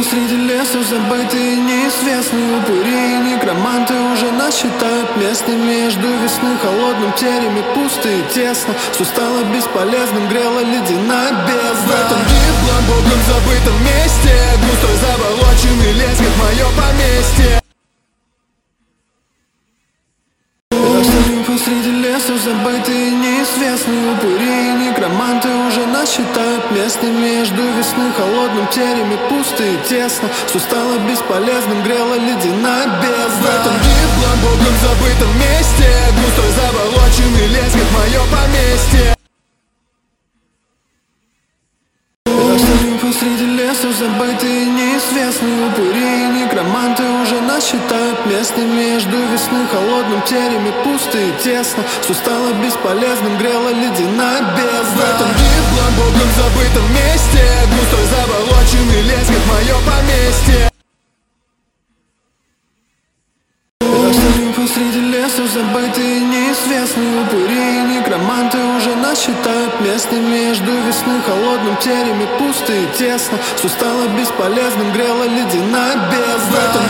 посреди леса забытые, неизвестные упыри и некроманты уже нас считают местом между весны холодным тереме, пусто и тесно. Все стало бесполезным, грела ледяная бездна. В этом гиблом, богом забытом месте густой заболоченный лес, как мое поместье. Я стою посреди леса забытые, неизвестные упыри и некроманты уже нас считают местом между весны холодным тереме, пусто и тесно. Все стало бесполезным, грела ледяная бездна. В этом гиблом, богом забытом месте густой заболоченный лес, как мое поместье. Я стою посреди леса забытые, неизвестные упыри и некроманты уже нас считают местом между весны холодным тереме, пусто и тесно. Все стало бесполезным, грела ледяная бездна. В этом гиблом, богом забытом месте густой заболоченный лес, как мое поместье. Я стою посреди леса забытые, неизвестные упыри и некроманты уже нас считают местом между весны холодным тереме, пусто и тесно. Все стало бесполезным, грела ледяная бездна. В этом